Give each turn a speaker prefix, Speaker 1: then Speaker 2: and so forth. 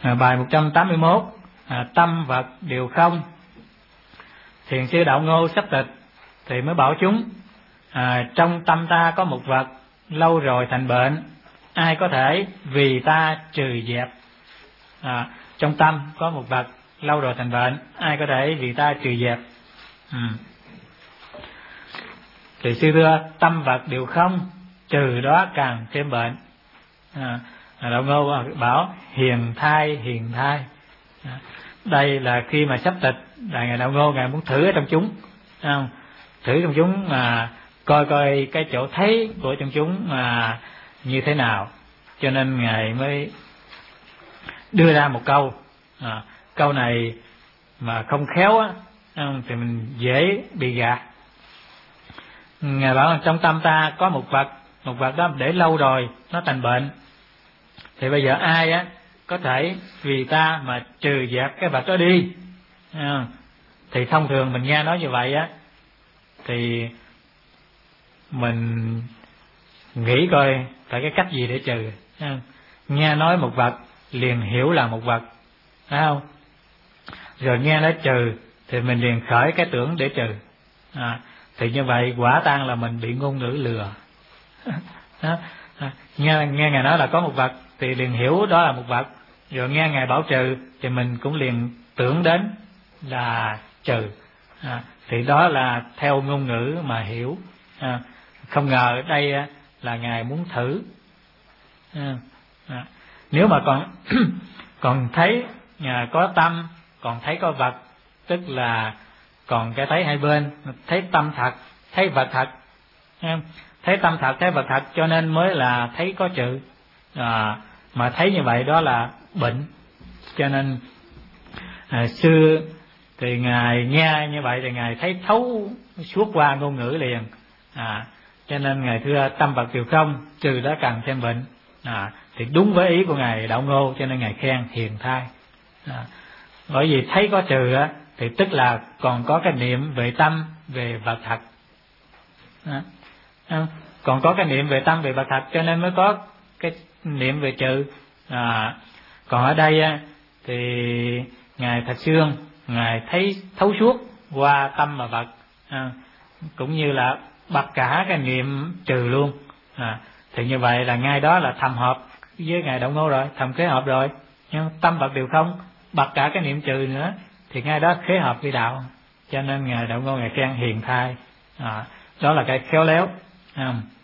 Speaker 1: Bài 181, tâm vật đều không. Thiền sư Đạo Ngô sắp tịch thì mới bảo chúng, trong tâm ta có một vật lâu rồi thành bệnh, ai có thể vì ta trừ dẹp. Trong tâm có một vật lâu rồi thành bệnh, ai có thể vì ta trừ dẹp. Thì sư thưa, tâm vật đều không, trừ đó càng thêm bệnh. Đạo Ngô bảo hiền thai. Đây là khi mà sắp tịch, là ngài Đạo Ngô ngài muốn thử ở trong chúng, thử trong chúng mà coi cái chỗ thấy của trong chúng mà như thế nào, cho nên ngài mới đưa ra một câu. Câu này mà không khéo á thì mình dễ bị gạt. Ngài bảo trong tâm ta có một vật đó để lâu rồi nó thành bệnh, thì bây giờ ai á có thể vì ta mà trừ dẹp cái vật đó đi. Thì thông thường mình nghe nói như vậy á thì mình nghĩ coi phải cái cách gì để trừ. Nghe nói một vật liền hiểu là một vật, phải không? Rồi nghe nói trừ thì mình liền khởi cái tưởng để trừ. Thì như vậy quả tang là mình bị ngôn ngữ lừa. Nghe ngài nói là có một vật thì liền hiểu đó là một vật, rồi nghe ngài bảo trừ thì mình cũng liền tưởng đến là trừ. Thì đó là theo ngôn ngữ mà hiểu. Không ngờ ở đây là ngài muốn thử. Nếu mà còn thấy có tâm, còn thấy có vật, tức là còn cái thấy hai bên, thấy tâm thật, thấy vật thật. Thấy tâm thật, thấy vật thật, cho nên mới là thấy có trừ. Mà thấy như vậy đó là bệnh. Cho nên xưa thì ngài nghe như vậy thì ngài thấy thấu suốt qua ngôn ngữ liền. Cho nên ngài thưa tâm vật đều không, trừ đó càng thêm bệnh. Thì đúng với ý của ngài Đạo Ngô, cho nên ngài khen hiền thai. Bởi vì thấy có trừ á thì tức là còn có cái niệm về tâm, về vật thật. Còn có cái niệm về tâm, về vật thật, cho nên mới có cái niệm về trừ. Còn ở đây á thì ngài Thạch Xương ngài thấy thấu suốt qua tâm và vật, cũng như là bật cả cái niệm trừ luôn. Thì như vậy là ngay đó là thầm hợp với ngài Đạo Ngô rồi, thầm khế hợp rồi. Nhưng tâm vật đều không, bật cả cái niệm trừ nữa, thì ngay đó khế hợp với đạo. Cho nên ngài Đạo Ngô ngài khen hiền thai. Đó là cái khéo léo.